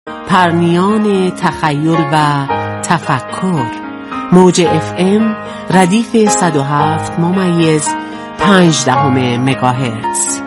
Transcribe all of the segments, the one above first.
پرنیان تخیل و تفکر. موج FM ردیف 107.5 مگاهرتز.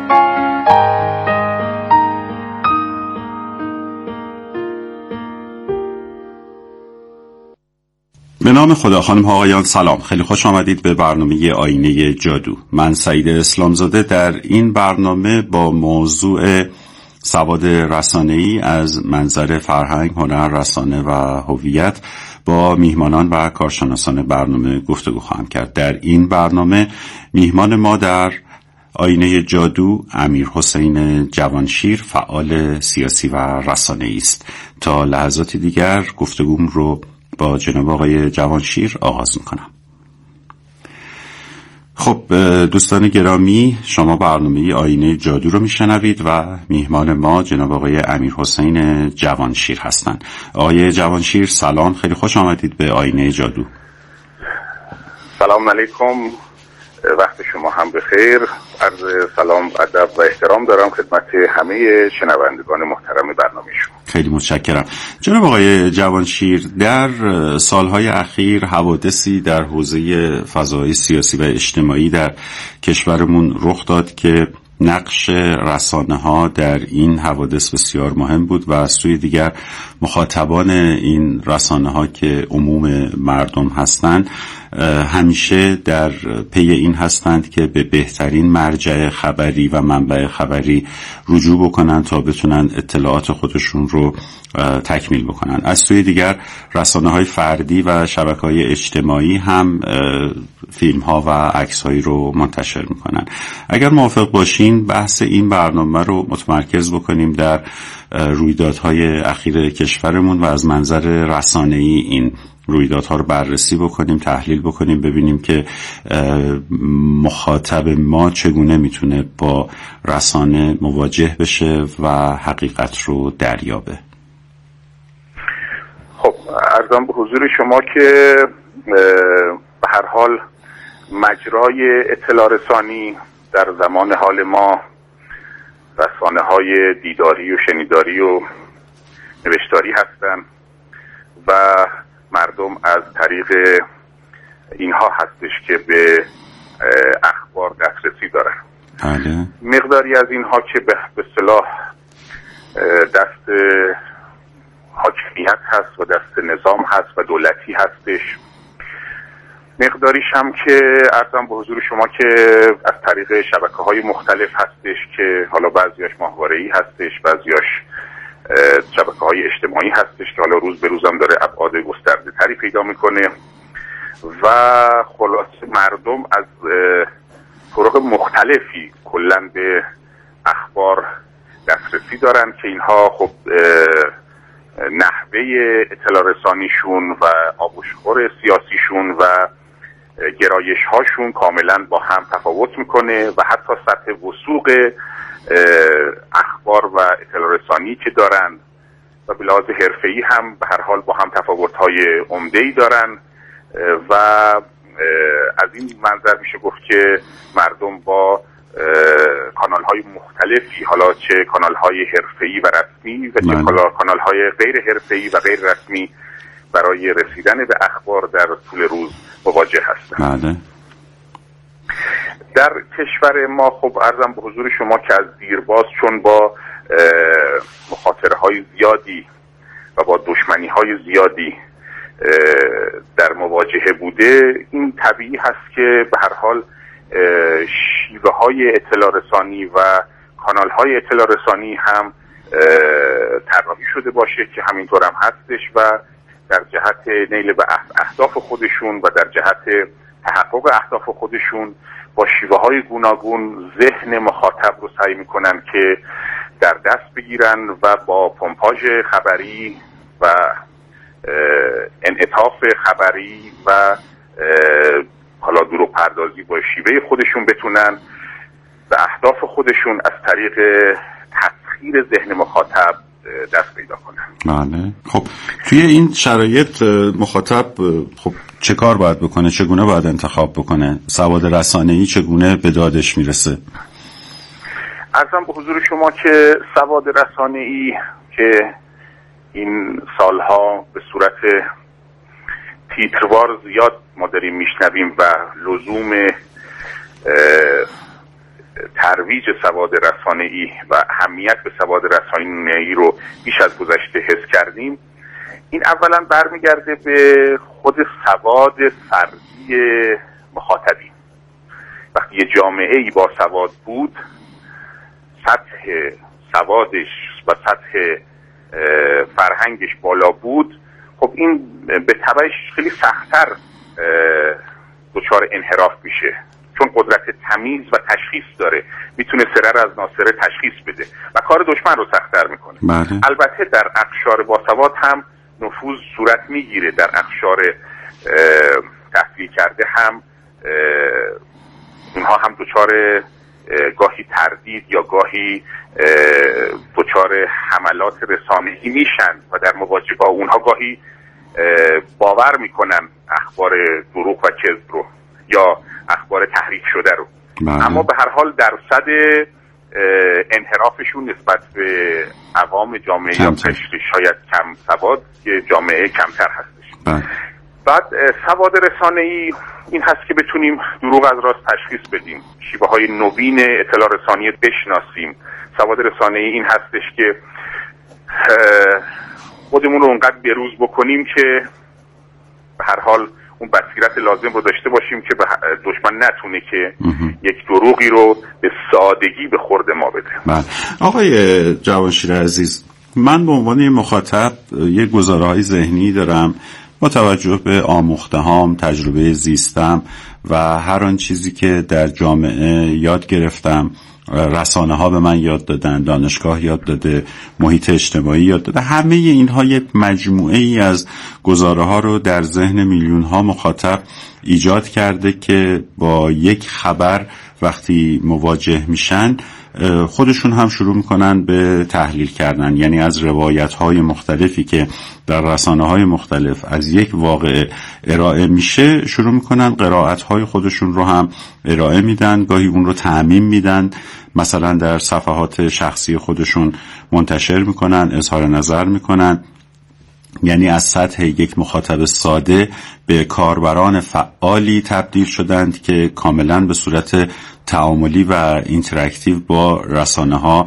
به نام خدا. خانم ها آقایان سلام، خیلی خوش آمدید به برنامه آینه جادو. من سعید اسلامزاده در این برنامه با موضوع سواد رسانه‌ای از منظر فرهنگ، هنر، رسانه و هویت با میهمانان و کارشناسان برنامه گفتگو خواهم کرد. در این برنامه میهمان ما در آینه جادو امیرحسین جوانشیر، فعال سیاسی و رسانه‌ای است. تا لحظات دیگر گفتگوم رو با جناب آقای جوانشیر آغاز میکنم. خب دوستان گرامی، شما برنامه آینه جادو رو میشنوید و میهمان ما جناب آقای امیرحسین جوانشیر هستند. آقای جوانشیر سلام، خیلی خوش آمدید به آینه جادو. سلام علیکم، وقت شما هم بخیر. عرض سلام، ادب و احترام دارم خدمت همه شنوندگان محترم برنامه شما. خیلی متشکرم. جناب آقای جوانشیر، در سالهای اخیر حوادثی در حوزه فضای سیاسی و اجتماعی در کشورمون رخ داد که نقش رسانه‌ها در این حوادث بسیار مهم بود و از سوی دیگر مخاطبان این رسانه‌ها که عموم مردم هستند همیشه در پی این هستند که به بهترین مرجع خبری و منبع خبری رجوع بکنن تا بتونن اطلاعات خودشون رو تکمیل بکنن. از سوی دیگر رسانه‌های فردی و شبکه‌های اجتماعی هم فیلم‌ها و عکس‌هایی رو منتشر میکنن. اگر موافق باشین بحث این برنامه رو متمرکز بکنیم در رویدادهای اخیر کشورمون و از منظر رسانه‌ای این رویدادها رو بررسی بکنیم، تحلیل بکنیم، ببینیم که مخاطب ما چگونه میتونه با رسانه مواجه بشه و حقیقت رو دریابه. خب عرضم به حضور شما که به هر حال مجرای اطلاع رسانی در زمان حال ما رسانه‌های دیداری و شنیداری و نوشتاری هستند و مردم از طریق اینها هستش که به اخبار دسترسی دارن. مقداری از اینها که به اصطلاح دست حاکمیت هست و دست نظام هست و دولتی هستش، مقداریش هم که عرضم به حضور شما که از طریق شبکه‌های مختلف هستش که حالا بعضیاش ماهواره‌ای هستش، بعضیاش شبکه‌های اجتماعی هستش که حالا روز به روزم داره ابعاد گسترده تری پیدا میکنه و خلاصه مردم از طرق مختلفی کلاً به اخبار دسترسی دارن که اینها خب نحوه اطلاع رسانیشون و آبوشخور سیاسیشون و گرایش هاشون کاملا با هم تفاوت میکنه و حتی سطح وثوق اخبار و اطلاع رسانی که دارن و به لحاظ حرفه‌ای هم به هر حال با هم تفاوت‌های عمده‌ای دارن و از این منظر میشه گفت که مردم با کانال‌های مختلفی، حالا چه کانال‌های حرفه‌ای و رسمی و چه کانال‌های غیر حرفه‌ای و غیر رسمی برای رسیدن به اخبار در طول روز مواجه هستند. در کشور ما خب عرضم به حضور شما که از دیرباز چون با مخاطره های زیادی و با دشمنی های زیادی در مواجهه بوده، این طبیعی هست که به هر حال شیوه های اطلاع رسانی و کانال های اطلاع رسانی هم طراحی شده باشه که همینطور هم هستش و در جهت نیل به اهداف خودشون و در جهت تحقق اهداف خودشون با شیوه های گوناگون ذهن مخاطب رو سعی میکنن که در دست بگیرن و با پمپاژ خبری و انعطاف خبری و حالا دروغ پردازی با شیوه خودشون بتونن به اهداف خودشون از طریق تسخیر ذهن مخاطب دست پیدا کنن. بله. خب توی این شرایط مخاطب خب چه کار باید بکنه؟ چگونه باید انتخاب بکنه؟ سواد رسانه‌ای چگونه به دادش میرسه؟ عرضم به حضور شما که سواد رسانه‌ای که این سالها به صورت تیتروار زیاد ما داریم میشنویم و لزوم ترویج سواد رسانه‌ای و اهمیت به سواد رسانه‌ای رو بیش از گذشته حس کردیم. این اولا برمیگرده به خود سواد فردی مخاطبین. وقتی یه جامعه‌ای با سواد بود، سطح سوادش و سطح فرهنگش بالا بود، خب این به تبعش خیلی سخت‌تر دچار انحراف میشه، چون قدرت تمیز و تشخیص داره، میتونه سره از ناصره تشخیص بده و کار دشمن رو سخت‌تر میکنه. بله. البته در اقشار باسواد هم نفوذ صورت میگیره، در اقشار تحصیل کرده هم اونها هم دچار گاهی تردید یا گاهی دچار حملات رسانه‌ای میشن و در مواجهه با اونها گاهی باور میکنن اخبار دروغ و کذب رو یا اخبار تحریک شده رو. اما به هر حال درصد انحرافشون نسبت به عوام جامعه یا شاید کم سواد که جامعه کمتر هستش. بعد سواد رسانه‌ای این هست که بتونیم دروغ از راست تشخیص بدیم، شیوه های نوین اطلاع رسانی بشناسیم. سواد رسانه‌ای این هستش که خودمون رو اونقدر بروز بکنیم که به هر حال اون بصیرت لازم رو داشته باشیم که دشمن نتونه که یک دروغی رو به سادگی به خورد ما بده. بله. آقای جوانشیر عزیز، من به عنوان مخاطب یک گزاره‌های ذهنی دارم با توجه به آموخته‌هام، تجربه زیستم و هر آن چیزی که در جامعه یاد گرفتم، رسانه ها به من یاد دادن، دانشگاه یاد داده، محیط اجتماعی یاد داده. همه اینها یک مجموعه ای از گزاره ها رو در ذهن میلیون ها مخاطب ایجاد کرده که با یک خبر وقتی مواجه میشن خودشون هم شروع میکنن به تحلیل کردن، یعنی از روایت های مختلفی که در رسانه های مختلف از یک واقعه ارائه میشه شروع میکنن قرائت های خودشون رو هم ارائه میدن، گاهی اون رو تعمیم میدن، مثلا در صفحات شخصی خودشون منتشر میکنن، اظهار نظر میکنن. یعنی از سطح یک مخاطب ساده به کاربران فعالی تبدیل شدند که کاملا به صورت تعاملی و اینتراکتیو با رسانه ها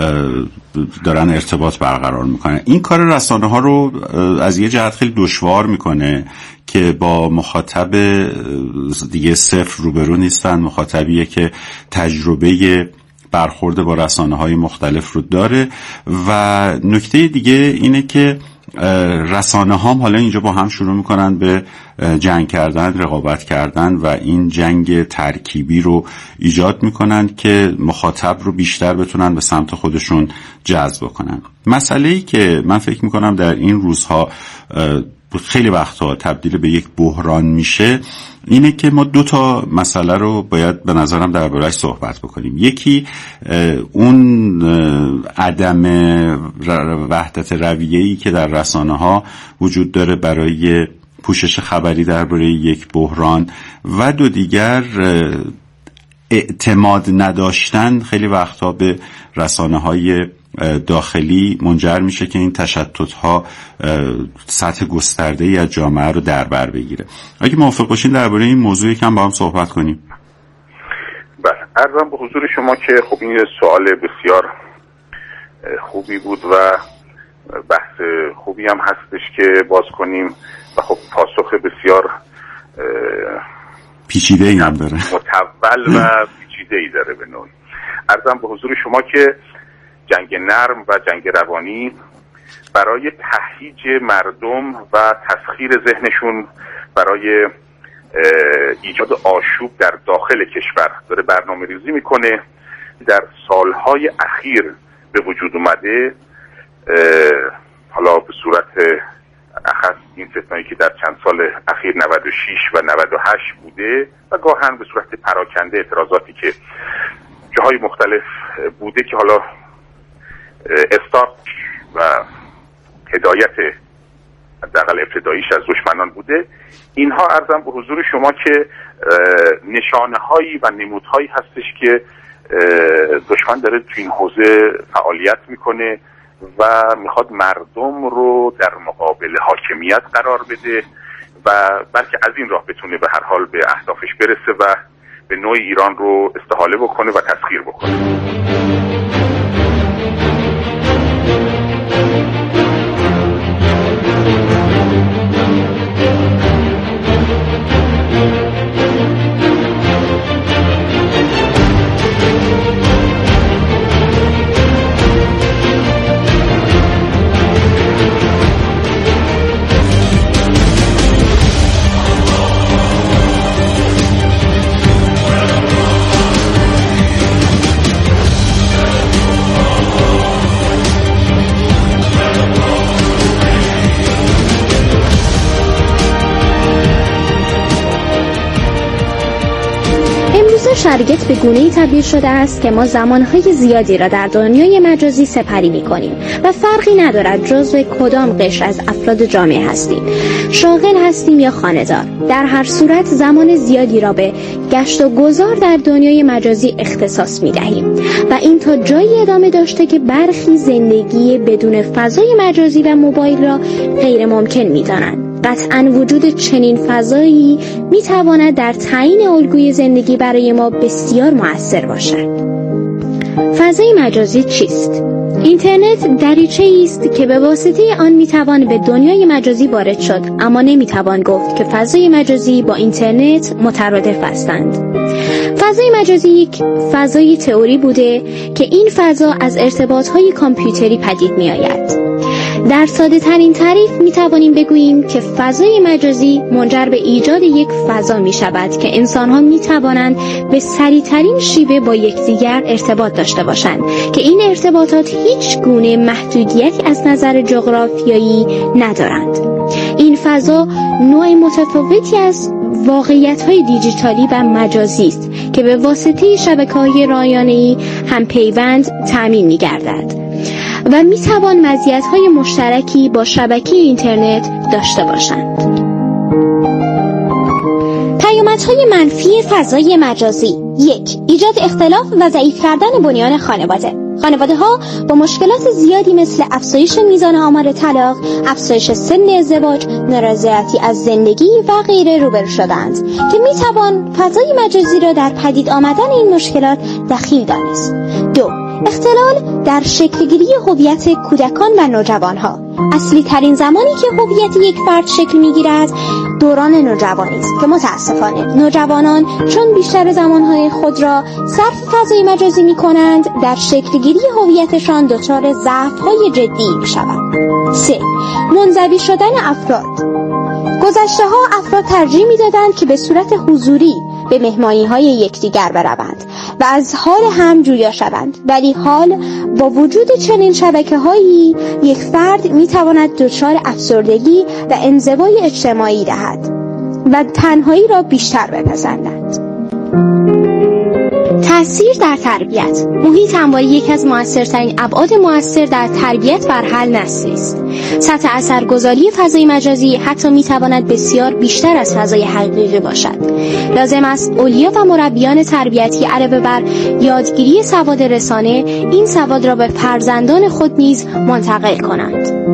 دارن ارتباط برقرار میکنن. این کار رسانه ها رو از یه جهت خیلی دشوار میکنه که با مخاطب دیگه صفر روبرو نیستن، مخاطبیه که تجربه برخورد با رسانه های مختلف رو داره. و نکته دیگه اینه که رسانه ها حالا اینجا با هم شروع میکنن به جنگ کردن، رقابت کردن و این جنگ ترکیبی رو ایجاد میکنن که مخاطب رو بیشتر بتونن به سمت خودشون جذب کنن. مسئله‌ای که من فکر میکنم در این روزها خیلی وقتها تبدیل به یک بحران میشه اینه که ما دو تا مسئله رو باید به نظرم درباره‌اش صحبت بکنیم. یکی اون عدم وحدت رویه‌ای که در رسانه‌ها وجود داره برای پوشش خبری درباره یک بحران، و دو دیگر اعتماد نداشتن خیلی وقتها به رسانه‌های داخلی منجر میشه که این تشتت‌ها سطح گسترده‌ای از جامعه رو در بر بگیره. اگه موافق باشین درباره این موضوع یکم با هم صحبت کنیم. بله، عرضم به حضور شما که خب این سوال بسیار خوبی بود و بحث خوبی هم هستش که باز کنیم و خب پاسخ بسیار پیچیده‌ای هم داره، متول و پیچیده‌ای داره به نوعی. عرضم به حضور شما که جنگ نرم و جنگ روانی برای تهییج مردم و تسخیر ذهنشون برای ایجاد آشوب در داخل کشور داره برنامه ریزی میکنه. در سالهای اخیر به وجود اومده، حالا به صورت اخص این فتنه‌ای که در چند سال اخیر 96 و 98 بوده و گاهن به صورت پراکنده اعتراضاتی که جاهای مختلف بوده که حالا استارت و هدایت حداقل ابتداییش از دشمنان بوده. اینها عرضم به حضور شما که نشانه هایی و نمودهایی هستش که دشمن داره تو این حوزه فعالیت میکنه و میخواد مردم رو در مقابل حاکمیت قرار بده و بلکه از این راه بتونه به هر حال به اهدافش برسه و به نوع ایران رو استحاله بکنه و تسخیر بکنه. شرایط به گونه‌ای تبدیل شده است که ما زمانهای زیادی را در دنیای مجازی سپری می‌کنیم و فرقی ندارد جزو کدام قشر از افراد جامعه هستیم، شاغل هستیم یا خانه‌دار. در هر صورت زمان زیادی را به گشت و گذار در دنیای مجازی اختصاص می‌دهیم و این تا جایی ادامه داشته که برخی زندگی بدون فضای مجازی و موبایل را غیر ممکن می‌دانند. قطعاً وجود چنین فضایی میتواند در تعیین الگوی زندگی برای ما بسیار مؤثر باشد. فضای مجازی چیست؟ اینترنت دریچه‌ای است که به واسطه آن میتوان به دنیای مجازی وارد شد، اما نمیتوان گفت که فضای مجازی با اینترنت مترادف هستند. فضای مجازی یک فضای تئوری بوده که این فضا از ارتباط‌های کامپیوتری پدید می‌آید. در ساده ترین تعریف می توانیم بگوییم که فضای مجازی منجر به ایجاد یک فضا می شود که انسان ها می توانند به سریع ترین شیوه با یکدیگر ارتباط داشته باشند که این ارتباطات هیچ گونه محدودیتی از نظر جغرافیایی ندارند. این فضا نوع متفاوتی از واقعیت‌های دیجیتالی و مجازی است که به واسطه شبکه‌های رایانه‌ای هم پیوند تامین می‌گردد و میتوان مزیت‌های مشترکی با شبکه اینترنت داشته باشند. پیامدهای منفی فضای مجازی: 1. ایجاد اختلاف و ضعیف کردن بنیان خانواده‌ها با مشکلات زیادی مثل افزایش میزان آمار طلاق، افزایش سن ازدواج، نارضایتی از زندگی و غیره روبرو شدند که میتوان فضای مجازی را در پدید آمدن این مشکلات دخیل دانست. 2. اختلال در شکلگیری هویت کودکان و نوجوانها. اصلی ترین زمانی که هویت یک فرد شکل میگیرد دوران نوجوانی است که متاسفانه نوجوانان چون بیشتر زمانهای خود را صرف فضای مجازی میکنند در شکلگیری هویتشان دچار ضعف‌های جدی میشوند. 3. منزوی شدن افراد. گذشته‌ها افراد ترجیح میدادند که به صورت حضوری به مهمانی‌های یکدیگر بروند و از حال هم جویا شوند، ولی حال با وجود چنین شبکه‌هایی یک فرد می‌تواند دچار افسردگی و انزوای اجتماعی دهد و تنهایی را بیشتر بپسندد. تأثیر در تربیت. محیط همواره یکی از مؤثرترین ابعاد مؤثر در تربیت بر هر نسلی است. سطح اثرگذاری فضای مجازی حتی میتواند بسیار بیشتر از فضای حقیقی باشد. لازم است اولیا و مربیان تربیتی علاوه بر یادگیری سواد رسانه، این سواد را به فرزندان خود نیز منتقل کنند.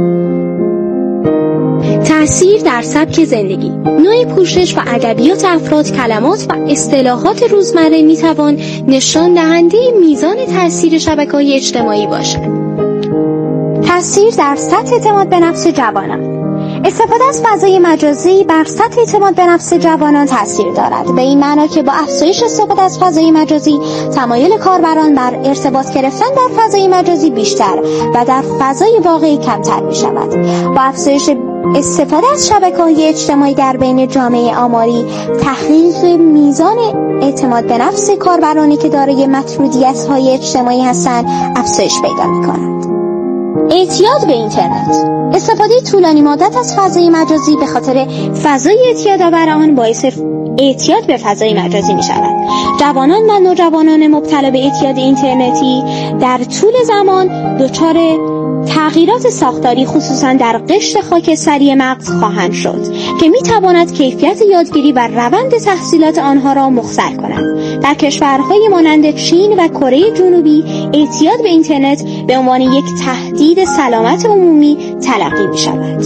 تأثیر در سبک زندگی. نوع پوشش و ادبیات افراد، کلمات و اصطلاحات روزمره میتوان نشان دهنده میزان تأثیر شبکه‌های اجتماعی باشد. تأثیر در سطح اعتماد به نفس جوانان. استفاده از فضای مجازی بر سطح اعتماد به نفس جوانان تأثیر دارد، به این معنا که با افزایش استفاده از فضای مجازی تمایل کاربران بر ارتباط گرفتن در فضای مجازی بیشتر و در فضای واقعی کمتر می شود. با افزایش استفاده از شبکه‌های اجتماعی در بین جامعه آماری، تحقیق میزان اعتماد به نفس کاربرانی که دارای محدودیت‌های اجتماعی هستند افزایش پیدا می‌کند. اعتیاد به اینترنت. استفاده طولانی مدت از فضای مجازی به خاطر فضای اعتیادآور آن باعث اعتیاد به فضای مجازی می شود. جوانان و نوجوانان مبتلا به اعتیاد اینترنتی در طول زمان دچار تغییرات ساختاری خصوصا در قشر خاکستری مغز خواهند شد که میتواند کیفیت یادگیری و روند تحصیلات آنها را مختصر کند. در کشورهای مانند چین و کره جنوبی اعتیاد به اینترنت به عنوان یک تهدید سلامت عمومی تلقی می شود.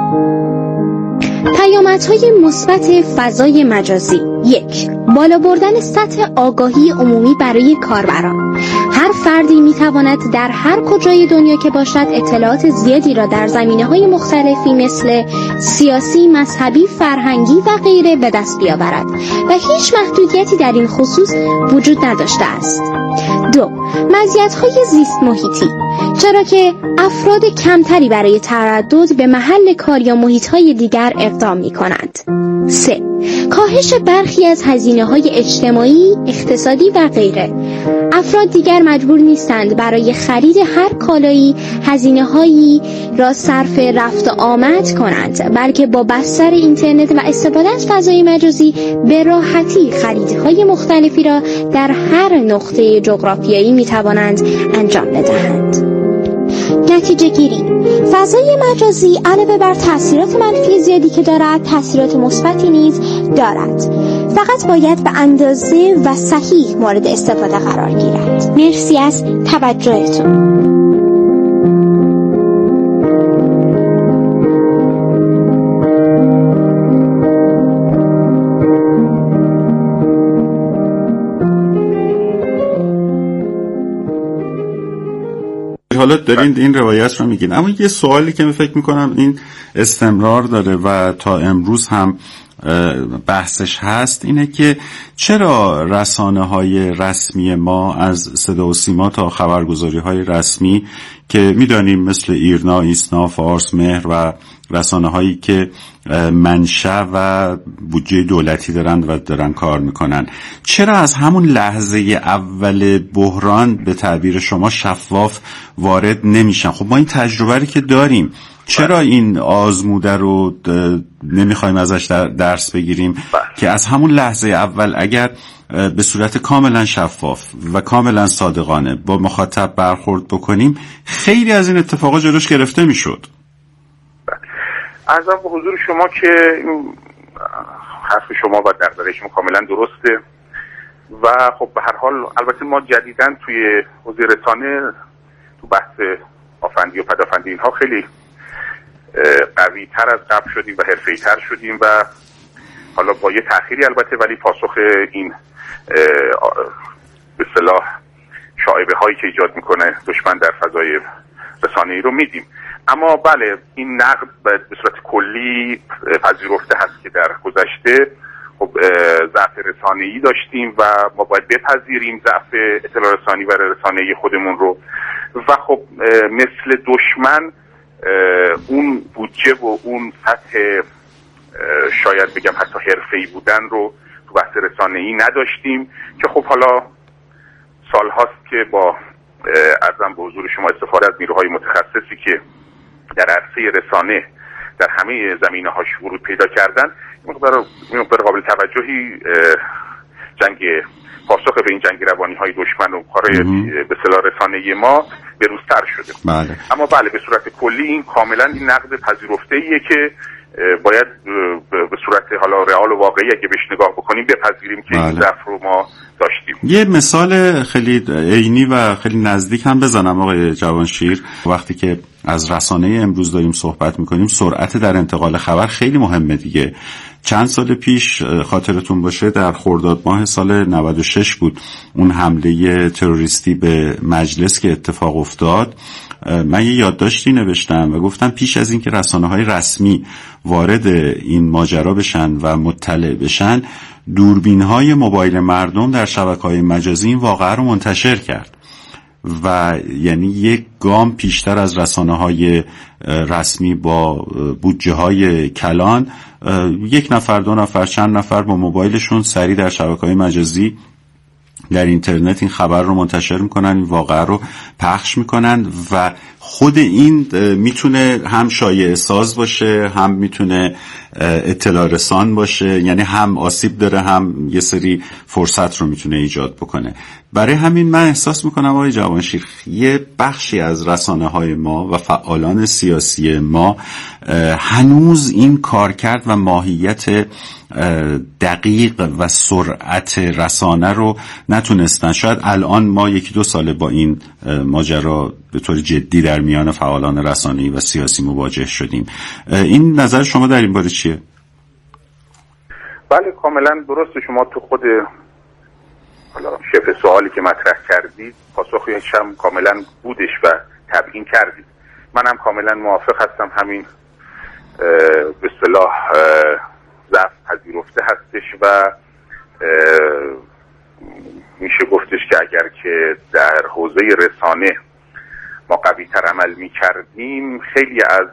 پیامدهای مثبت فضای مجازی: 1. بالا بردن سطح آگاهی عمومی برای کاربران. هر فردی میتواند در هر کجای دنیا که باشد اطلاعات زیادی را در زمینه‌های مختلفی مثل سیاسی، مذهبی، فرهنگی و غیره به دست بیاورد و هیچ محدودیتی در این خصوص وجود نداشته است. 2. مزیت‌های زیست محیطی، چرا که افراد کمتری برای تردد به محل کار یا محیط‌های دیگر اقدام می‌کنند. 3. کاهش برخی از هزینه‌های اجتماعی، اقتصادی و غیره. افراد دیگر مجبور نیستند برای خرید هر کالایی هزینه‌هایی را صرف رفت و آمد کنند، بلکه با بستر اینترنت و استفاده از فضای مجازی به راحتی خریدهای مختلفی را در هر نقطه جغرافیایی می‌توانند انجام بدهند. نتیجه گیری: فضای مجازی علاوه بر تأثیرات منفی زیادی که دارد، تأثیرات مثبتی نیز دارد. فقط باید به اندازه و صحیح مورد استفاده قرار گیرد. مرسی از توجهتون. حالا دارین این روایت رو میگین، اما یه سوالی که من فکر میکنم این استمرار داره و تا امروز هم بحثش هست اینه که چرا رسانه‌های رسمی ما از صدا و سیما تا خبرگزاری‌های رسمی که میدانیم مثل ایرنا، ایسنا، فارس، مهر و رسانه‌هایی که منشأ و بودجه دولتی دارند و دارن کار میکنن، چرا از همون لحظه اول بحران به تعبیر شما شفاف وارد نمیشن؟ خب ما این تجربه رو که داریم، چرا این آزموده رو نمیخوایم ازش درس بگیریم که از همون لحظه اول اگر به صورت کاملا شفاف و کاملا صادقانه با مخاطب برخورد بکنیم خیلی از این اتفاقا جلوش گرفته میشد. عرضم به حضور شما که حرف شما و دغدغه شما کاملا درسته و خب به هر حال البته ما جدیداً توی حوزه رسانه تو بحث آفندی و پدافندی اینها خیلی قوی تر از قبل شدیم و حرفه‌ای تر شدیم و حالا با یه تأخیری البته، ولی پاسخ این به اصطلاح شایبه هایی که ایجاد میکنه دشمن در فضای رسانه‌ای رو میدیم. اما بله این نقد به صورت کلی پذیرفته هست که در گذشته خب ضعف رسانه‌ای داشتیم و ما باید بپذیریم ضعف اطلاع رسانی و رسانه‌ای خودمون رو و خب مثل دشمن اون بودجه و اون سطح شاید بگم حتی حرفه‌ای بودن رو تو بحث رسانه‌ای نداشتیم که خب حالا سال‌هاست که با عرضم به حضور شما استفاده از نیروهای متخصصی که در عرصه رسانه در همه زمینه‌هاش ورود پیدا کردن، مقدار قابل توجهی جنگ پاسخ به این جنگ روانی‌های دشمن و کارهای به اصطلاح رسانه‌ای ما بروزتر شده. بله. اما بله به صورت کلی این کاملا این نقد پذیرفته‌ایه که باید به صورت حالا رئال و واقعی اگه بهش نگاه بکنیم بپذیریم که این ضعف رو ما داشتیم. یه مثال خیلی عینی و خیلی نزدیک هم بزنم آقای جوانشیر. وقتی که از رسانه امروز داریم صحبت میکنیم، سرعت در انتقال خبر خیلی مهمه دیگه. چند سال پیش خاطرتون باشه در خرداد ماه سال 96 بود اون حمله تروریستی به مجلس که اتفاق افتاد. من یه یادداشتی نوشتم و گفتم پیش از اینکه رسانه‌های رسمی وارد این ماجرا بشن و مطلع بشن، دوربین‌های موبایل مردم در شبکه‌های مجازی این واقعه رو منتشر کرد و یعنی یک گام پیشتر از رسانه‌های رسمی با بودجه‌های کلان، یک نفر، دو نفر، چند نفر با موبایلشون سریع در شبکه‌های مجازی در اینترنت این خبر رو منتشر میکنن، این واقعه رو پخش میکنن و خود این میتونه هم شایعه ساز باشه، هم میتونه اطلاع رسان باشه، یعنی هم آسیب داره هم یه سری فرصت رو میتونه ایجاد بکنه. برای همین من احساس میکنم آقای جوانشیر یه بخشی از رسانه‌های ما و فعالان سیاسی ما هنوز این کارکرد و ماهیت دقیق و سرعت رسانه رو نتونستن. شاید الان ما 1-2 ساله با این ماجرا به طور جدی در میان فعالان رسانه‌ای و سیاسی مواجه شدیم. این نظر شما در این باره چیه؟ بله کاملا درسته. شما تو خود حالا شبه سوالی که مطرح کردید پاسخش هم کاملا بودش و تبیین کردید. منم کاملا موافق هستم. همین به اصطلاح ضعف پذیرفته هستش و میشه گفتش که اگر که در حوزه رسانه ما قوی تر عمل میکردیم خیلی از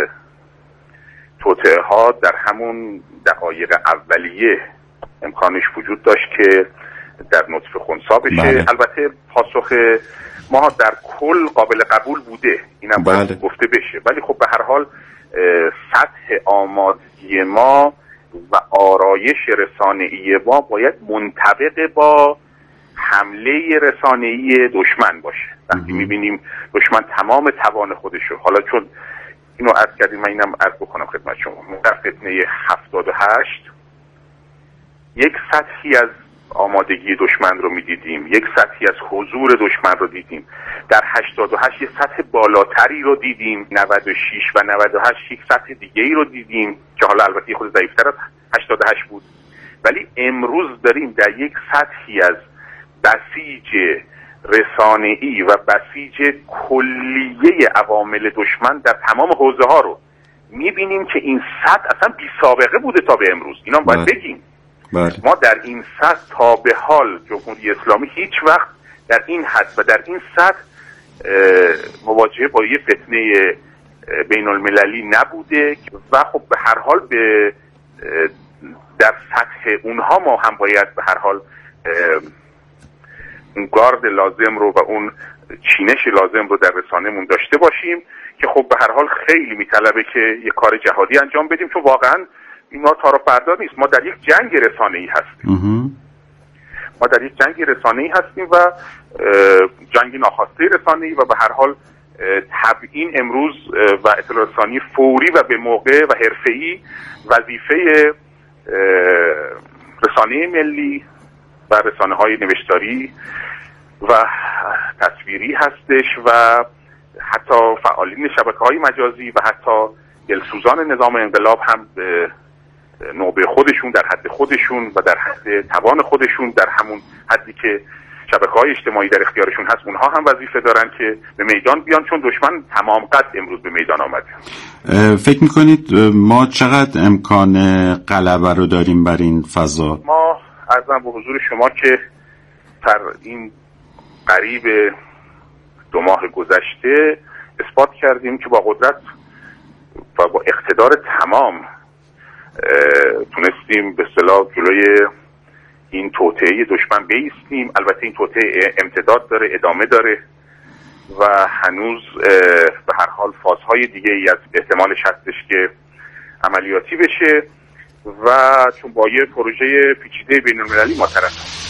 توطئه ها در همون دقایق اولیه امکانش وجود داشت که در نطفه خنثی بشه. بله. البته پاسخ ما در کل قابل قبول بوده، اینم باید گفته بشه، ولی خب به هر حال سطح آمادگی ما و آرایش رسانه‌ای ما باید منطبق با حمله رسانه‌ای دشمن باشه. وقتی می‌بینیم دشمن تمام توان خودشو، حالا چون اینو عرض کردیم من اینم عرض بکنم خدمت شما، در فتنه 78 یک سطحی از آمادگی دشمن رو می‌دیدیم، یک سطحی از حضور دشمن رو دیدیم. در 88 یک سطح بالاتری رو دیدیم، 96 و 98 یک سطح دیگه‌ای رو دیدیم که حالا البته خود ضعیف‌تر از 88 بود، ولی امروز داریم در یک سطحی از بسیج رسانه‌ای و بسیج کلیه عوامل دشمن در تمام حوزه‌ها رو می‌بینیم که این سطح اصلا بی سابقه بوده تا به امروز. اینا باید بگیم. ما در این سطح تا به حال جمهوری اسلامی هیچ وقت در این حد و در این سطح مواجهه با یه فتنه بین المللی نبوده و خب به هر حال به در سطح اونها ما هم باید به هر حال اون گارد لازم رو و اون چینش لازم رو در رسانه‌مون داشته باشیم که خب به هر حال خیلی میطلبه که یه کار جهادی انجام بدیم، چون واقعا اینا تار و پردا نیست. ما در یک جنگ رسانه‌ای هستیم. ما در یک جنگ رسانه‌ای هستیم و جنگ ناخواسته رسانه‌ای و به هر حال تبیین امروز و اطلاع رسانی فوری و به موقع و حرفه‌ای وظیفه رسانه ملی و رسانه‌های نوشتاری و تصویری هستش و حتی فعالین شبکه‌های مجازی و حتی دلسوزان نظام انقلاب هم به نوبه خودشون در حد خودشون و در حد توان خودشون در همون حدی که شبکه‌های اجتماعی در اختیارشون هست اونها هم وظیفه دارن که به میدان بیان، چون دشمن تمام قد امروز به میدان آمده. فکر میکنید ما چقدر امکان غلبه رو داریم بر این فضا؟ ما عرضم به حضور شما که در این قریب 2 ماه گذشته اثبات کردیم که با قدرت و با اقتدار تمام تونستیم به اصطلاح جلوی این توطئه دشمن بایستیم. البته این توطئه امتداد داره، ادامه داره و هنوز به هر حال فازهای دیگه ای از احتمالش هستش که عملیاتی بشه و چون با یه پروژه پیچیده بین المللی ما طرفیم.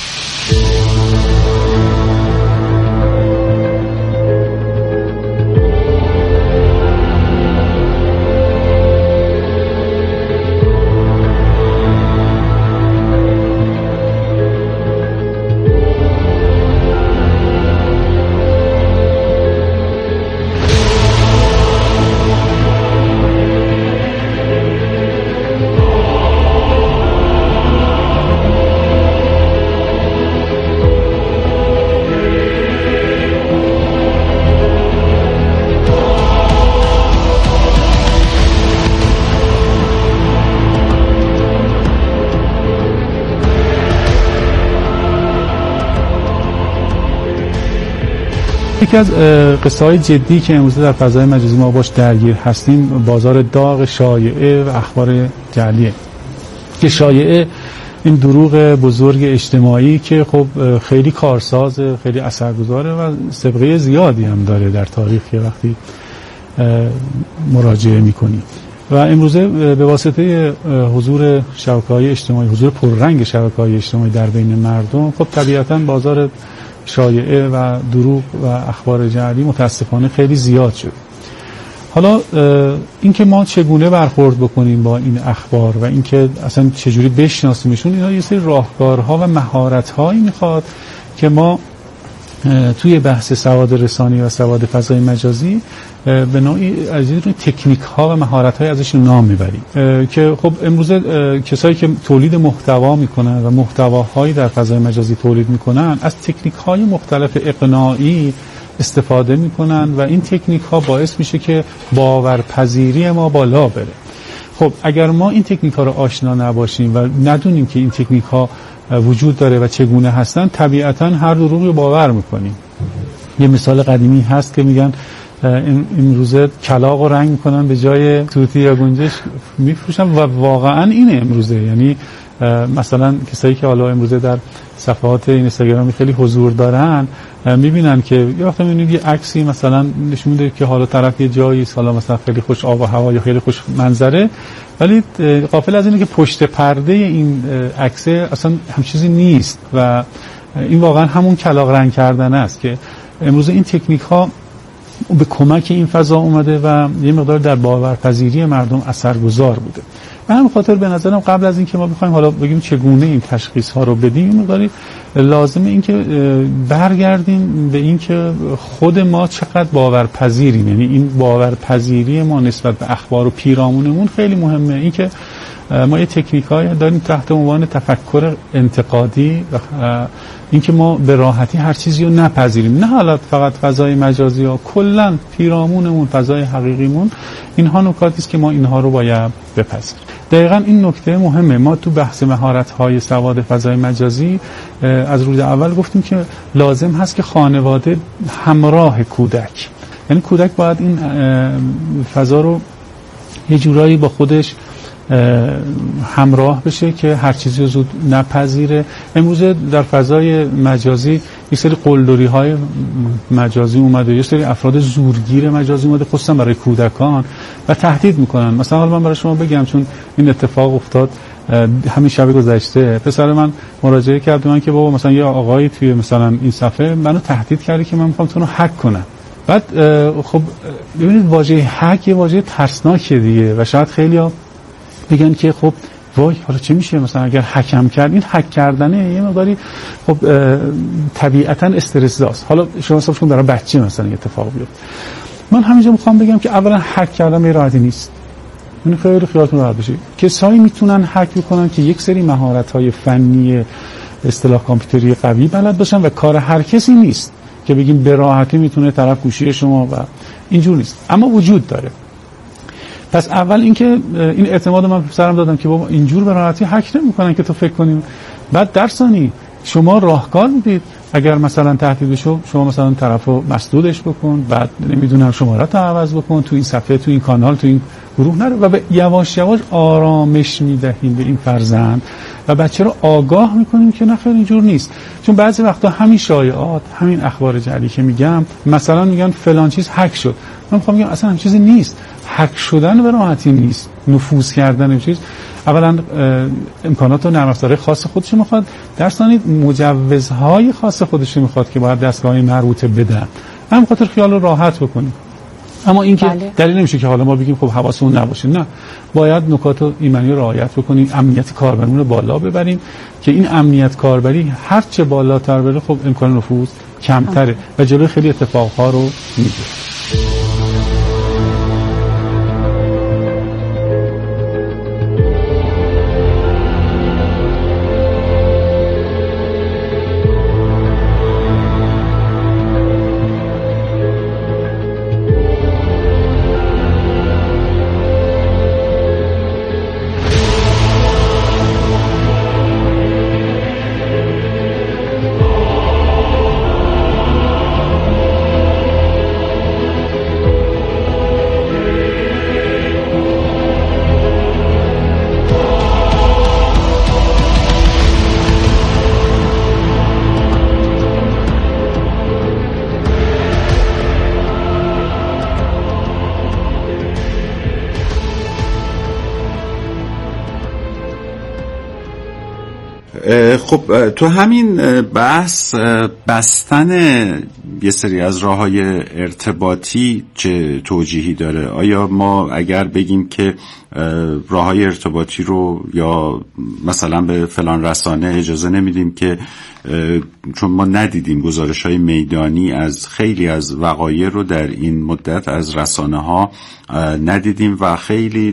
یکی از قصه‌های جدی که امروز در فضای مجازی ما باش درگیر هستیم بازار داغ شایعه و اخبار جعلیه که شایعه این دروغ بزرگ اجتماعی که خب خیلی کارساز، خیلی اثرگذاره و سابقه زیادی هم داره در تاریخ وقتی مراجعه می‌کنی. و امروزه به واسطه حضور شبکه‌های اجتماعی، حضور پررنگ شبکه‌های اجتماعی در بین مردم، خب طبیعتاً بازار شایعه و دروغ و اخبار جعلی متاسفانه خیلی زیاد شد. حالا اینکه ما چگونه برخورد بکنیم با این اخبار و اینکه اصلا چجوری بشناسیمشون، اینا یه سری راهکارها و مهارت‌هایی میخواد که ما توی بحث سواد رسانی و سواد فضای مجازی به نوعی از این تکنیک ها و مهارت های ازشون نام میبریم که خب امروزه کسایی که تولید محتوا میکنن و محتواهایی در فضای مجازی تولید میکنن از تکنیک های مختلف اقناعی استفاده میکنن و این تکنیک ها باعث میشه که باورپذیری ما بالا بره. خب اگر ما این تکنیک ها رو آشنا نباشیم و ندونیم که این تکنیک ها وجود داره و چگونه هستن، طبیعتاً هر دروغی باور میکنیم. یه مثال قدیمی هست که میگن این روزه کلاغ رو رنگ میکنن به جای توتی یا گنجش میفروشن و واقعاً اینه امروزه. یعنی مثلا کسایی که حالا امروزه در صفحات اینستاگرامی خیلی حضور دارن میبینن که یه وقتا میبینید یه عکسی مثلا نشون میده که حالا طرف یه جایی حالا مثلا خیلی خوش آب و هوا یا خیلی خوش منظره، ولی غافل از اینه که پشت پرده این عکس اصلا هم چیزی نیست و این واقعا همون کلاغ رنگ کردن است که امروز این تکنیک ها به کمک این فضا اومده و یه مقدار در باورپذیری مردم اثرگذار بوده. به همین خاطر به نظرم قبل از اینکه ما بخوایم حالا بگیم چگونه این تشخیص ها رو بدیم، این مقداری لازمه این که برگردیم به این که خود ما چقدر باورپذیریم. یعنی این باورپذیری ما نسبت به اخبار و پیرامونمون خیلی مهمه. این که ما یه تکنیکایی داریم تحت عنوان تفکر انتقادی و اینکه ما به راحتی هر چیزی رو نپذیریم، نه حالا فقط فضای مجازی ها، کلا پیرامونمون، فضای حقیقیمون، اینها نکاتی است که ما اینها رو باید بپذیریم. دقیقاً این نکته مهمه. ما تو بحث مهارت‌های سواد فضای مجازی از روز اول گفتیم که لازم هست که خانواده همراه کودک، یعنی کودک باید این فضا رو یه جورایی با خودش همراه بشه که هر چیزی رو زود نپذیره. امروزه در فضای مجازی یک سری قلدری های مجازی اومده، یک سری افراد زورگیر مجازی اومده خصوصا برای کودکان و تهدید میکنن. مثلا حالا من برای شما بگم، چون این اتفاق افتاد همین شب گذشته، پسر من مراجعه کرد من که بابا مثلا یه آقایی توی مثلا این صفحه منو تهدید کرده که من میخوام تو رو هک کنم. بعد خب ببینید واژه هک یه واژه ترسناکه دیگه و شاید خیلی‌ها بگن که خب وای حالا چه میشه مثلا اگر حکم کرد. این حک کردنه یه مقداری خب طبیعتا استرس داست. حالا شما حساب کن برای بچه مثلا اتفاق بیفته. من همینجا میخوام بگم که اولا حک کردن به راحتی نیست. این خیلی خیالتون راحت بشه. کسایی میتونن حک بکنن که یک سری مهارت‌های فنی اصطلاح کامپیوتری قوی بلد باشن و کار هر کسی نیست که بگیم به راحتی میتونه طرف گوشی شما و اینجور نیست، اما وجود داره. پس اول اینکه این اعتماد من پسرم دادم که بابا اینجور به راحتی هک نمی‌کنن که تو فکر کنیم. بعد در ثانی شما راهکار میدید، اگر مثلا تهدید بشه شما مثلا طرفو مسدودش بکن، بعد نمیدونم شماره‌تو عوض بکن، تو این صفحه، تو این کانال، تو این گروه نرو و یواش یواش آرامش میدهیم به این فرزند و بچه رو آگاه میکنیم که نه خیر اینجور نیست. چون بعضی وقتا همین شایعات، همین اخبار جعلی که میگم، مثلا میگن فلان چیز هک شد، من میخوام بگم اصلا هم چیزی نیست. هک شدن به راحتی نیست، نفوذ کردن این چیز اولا امکانات و نرم افزارهای خاص خودش میخواد، در ثانی مجوزهای خاص خودش میخواد که باید دستگاه‌های مربوطه بدن. هم خاطر خیال رو راحت بکنیم. اما این که دلیل نمیشه که حالا ما بگیم خب حواسمون نباشه. نه، باید نکات ایمنی رو رعایت بکنیم، امنیت کاربرمون رو بالا ببریم که این امنیت کاربری هر چه بالاتر بره خب امکان نفوذ کمتره و جلوی خیلی اتفاقها رو میگیره. خب تو همین بحث بستن یه سری از راه‌های ارتباطی چه توجیهی داره؟ آیا ما اگر بگیم که راه‌های ارتباطی رو یا مثلا به فلان رسانه اجازه نمیدیم که چون ما ندیدیم گزارش‌های میدانی از خیلی از وقایع رو در این مدت از رسانه‌ها ندیدیم و خیلی